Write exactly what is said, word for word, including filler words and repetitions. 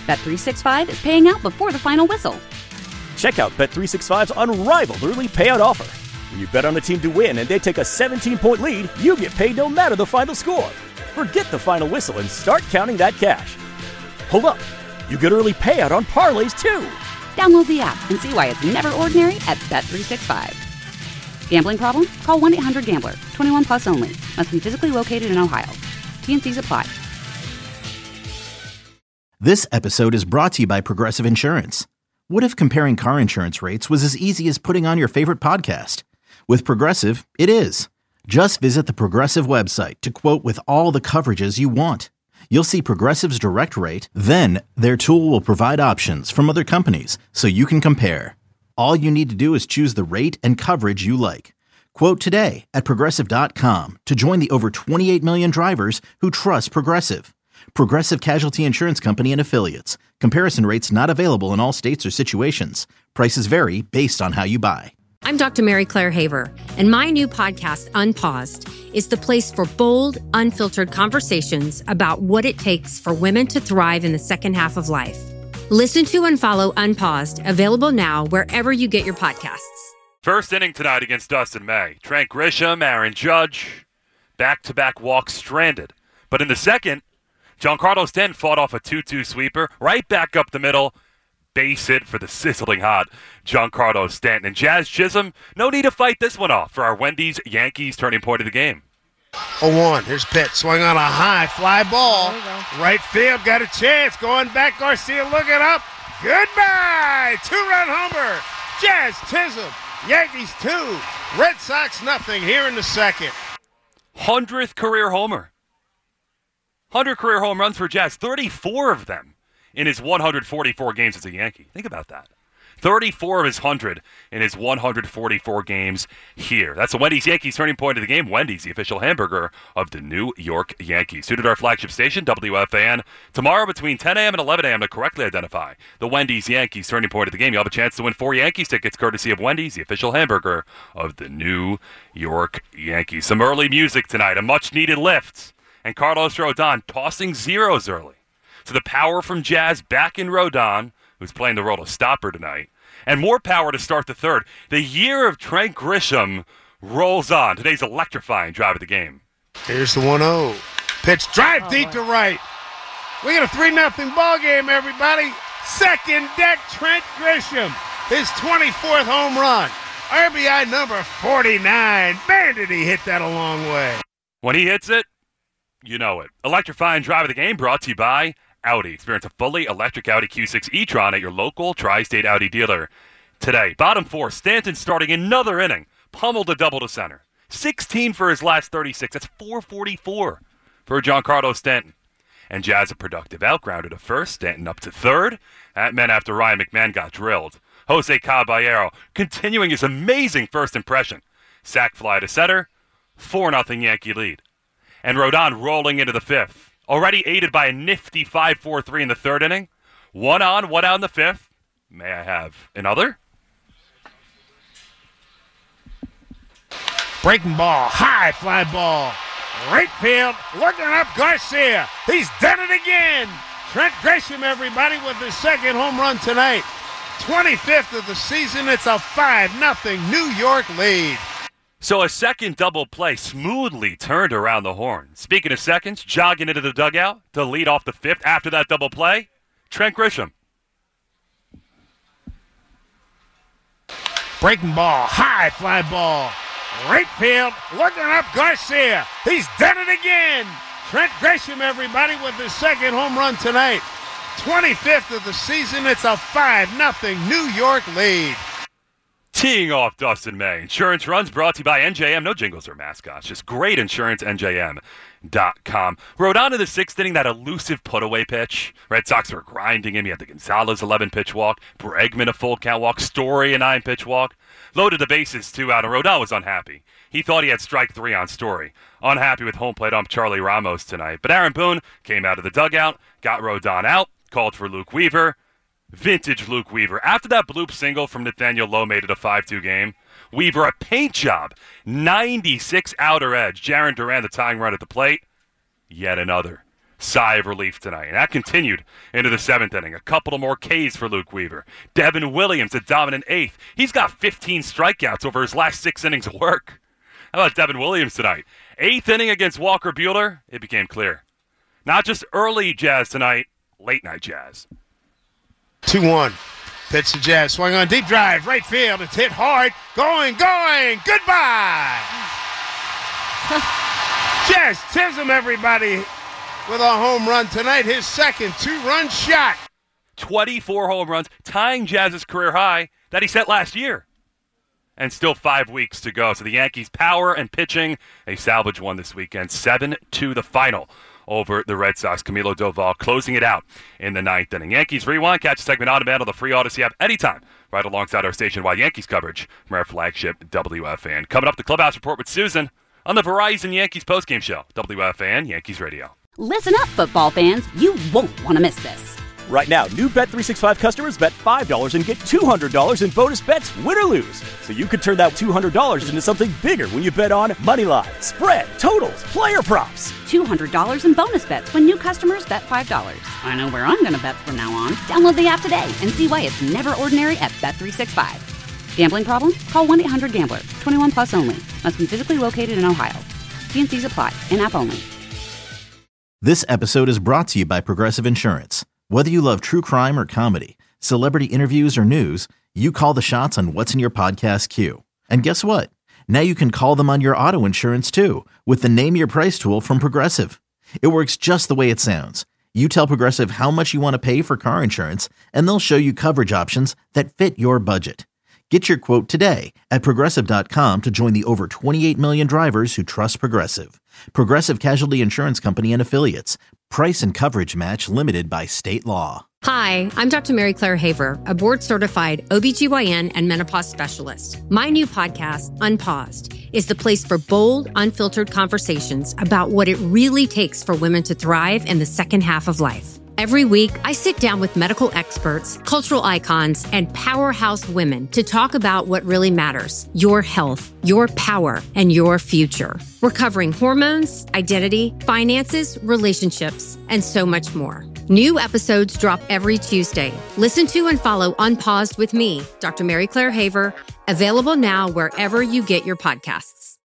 Bet three sixty-five is paying out before the final whistle. Check out Bet three sixty-five's unrivaled early payout offer. When you bet on a team to win and they take a seventeen-point lead, you get paid no matter the final score. Forget the final whistle and start counting that cash. Hold up. You get early payout on parlays, too. Download the app and see why it's never ordinary at Bet three sixty-five. Gambling problem? Call one eight hundred gambler. twenty-one plus only. Must be physically located in Ohio. T and C's apply. This episode is brought to you by Progressive Insurance. What if comparing car insurance rates was as easy as putting on your favorite podcast? With Progressive, it is. Just visit the Progressive website to quote with all the coverages you want. You'll see Progressive's direct rate, then their tool will provide options from other companies so you can compare. All you need to do is choose the rate and coverage you like. Quote today at Progressive dot com to join the over twenty-eight million drivers who trust Progressive. Progressive Casualty Insurance Company and Affiliates. Comparison rates not available in all states or situations. Prices vary based on how you buy. I'm Doctor Mary Claire Haver, and my new podcast, Unpaused, is the place for bold, unfiltered conversations about what it takes for women to thrive in the second half of life. Listen to and follow Unpaused, available now wherever you get your podcasts. First inning tonight against Dustin May. Trent Grisham, Aaron Judge, back-to-back walks stranded. But in the second, Giancarlo Stanton fought off a two two sweeper, right back up the middle. Base hit for the sizzling hot Giancarlo Stanton. And Jazz Chisholm, no need to fight this one off for our Wendy's Yankees turning point of the game. oh one, here's pitch, swung on a high fly ball. Right field, got a chance, going back, Garcia looking up. Goodbye! Two-run homer. Jazz Chisholm, Yankees two, Red Sox nothing here in the second. hundredth career homer. one hundred career home runs for Jazz, thirty-four of them in his one hundred forty-four games as a Yankee. Think about that. thirty-four of his one hundred in his one hundred forty-four games here. That's the Wendy's Yankees turning point of the game. Wendy's, the official hamburger of the New York Yankees. Tuned to our flagship station, W F A N, tomorrow between ten a.m. and eleven a.m. to correctly identify the Wendy's Yankees turning point of the game. You'll have a chance to win four Yankees tickets courtesy of Wendy's, the official hamburger of the New York Yankees. Some early music tonight, a much-needed lift, and Carlos Rodon tossing zeros early. So the power from Jazz back in Rodon, who's playing the role of stopper tonight, and more power to start the third. The year of Trent Grisham rolls on. Today's electrifying drive of the game. Here's the one oh. Pitch drive oh, deep wow. to right. We got a three nothing ball game, everybody. Second deck, Trent Grisham. His twenty-fourth home run. R B I number forty-nine. Man, did he hit that a long way. When he hits it, you know it. Electrifying drive of the game brought to you by Audi. Experience a fully electric Audi Q six e-tron at your local Tri-State Audi dealer today. Bottom four, Stanton starting another inning. Pummeled a double to center. sixteen for his last thirty-six. That's four forty-four for Giancarlo Stanton. And Jazz a productive out, grounded to first. Stanton up to third. That meant after Ryan McMahon got drilled. Jose Caballero continuing his amazing first impression. Sac fly to center. four nothing Yankee lead. And Rodon rolling into the fifth. Already aided by a nifty five four three in the third inning. One on, one out in the fifth. May I have another? Breaking ball, high fly ball. Right field, looking up Garcia. He's done it again. Trent Grisham, everybody, with his second home run tonight. twenty-fifth of the season. It's a five nothing New York lead. So a second double play smoothly turned around the horn. Speaking of seconds, jogging into the dugout to lead off the fifth after that double play, Trent Grisham. Breaking ball, high fly ball. Right field, looking up Garcia. He's done it again. Trent Grisham, everybody, with his second home run tonight. twenty-fifth of the season. It's a five nothing New York lead. Teeing off Dustin May. Insurance runs brought to you by N J M. No jingles or mascots. Just great insurance, N J M dot com. Rodon in the sixth inning, that elusive put-away pitch. Red Sox were grinding him. He had the Gonzalez eleven-pitch walk. Bregman a full count walk. Story a nine-pitch walk. Loaded the bases two out, and Rodon was unhappy. He thought he had strike three on Story. Unhappy with home plate ump Charlie Ramos tonight. But Aaron Boone came out of the dugout, got Rodon out, called for Luke Weaver. Vintage Luke Weaver. After that bloop single from Nathaniel Lowe made it a five two game, Weaver a paint job. ninety-six outer edge. Jarren Duran the tying run at the plate. Yet another. sigh of relief tonight. And that continued into the seventh inning. A couple of more Ks for Luke Weaver. Devin Williams, a dominant eighth. He's got fifteen strikeouts over his last six innings of work. How about Devin Williams tonight? Eighth inning against Walker Buehler, it became clear. Not just early Jazz tonight, late night Jazz. two one. Pitch to Jazz. Swung on deep drive. Right field. It's hit hard. Going, going. Goodbye. Jazz Chisholm, everybody, with a home run tonight. His second two-run shot. twenty-four home runs, tying Jazz's career high that he set last year. And still five weeks to go. So the Yankees' power and pitching, they salvage one this weekend. seven two the final over the Red Sox. Camilo Doval closing it out in the ninth inning. Yankees Rewind. Catch the segment on demand on the free Odyssey app anytime, right alongside our station-wide Yankees coverage from our flagship W F A N. Coming up, the Clubhouse Report with Susan on the Verizon Yankees postgame show. W F A N Yankees Radio. Listen up, football fans. You won't want to miss this. Right now, new Bet three sixty-five customers bet five dollars and get two hundred dollars in bonus bets, win or lose. So you could turn that two hundred dollars into something bigger when you bet on money line, spread, totals, player props. two hundred dollars in bonus bets when new customers bet five dollars. I know where I'm going to bet from now on. Download the app today and see why it's never ordinary at Bet three sixty-five. Gambling problem? Call one eight hundred gambler. twenty-one plus only. Must be physically located in Ohio. T and C's apply. In-app only. This episode is brought to you by Progressive Insurance. Whether you love true crime or comedy, celebrity interviews or news, you call the shots on what's in your podcast queue. And guess what? Now you can call them on your auto insurance too with the Name Your Price tool from Progressive. It works just the way it sounds. You tell Progressive how much you want to pay for car insurance, and they'll show you coverage options that fit your budget. Get your quote today at Progressive dot com to join the over twenty-eight million drivers who trust Progressive. Progressive Casualty Insurance Company and Affiliates. Price and coverage match limited by state law. Hi, I'm Doctor Mary Claire Haver, a board-certified O B G Y N and menopause specialist. My new podcast, Unpaused, is the place for bold, unfiltered conversations about what it really takes for women to thrive in the second half of life. Every week, I sit down with medical experts, cultural icons, and powerhouse women to talk about what really matters: your health, your power, and your future. We're covering hormones, identity, finances, relationships, and so much more. New episodes drop every Tuesday. Listen to and follow Unpaused with me, Doctor Mary Claire Haver, available now wherever you get your podcasts.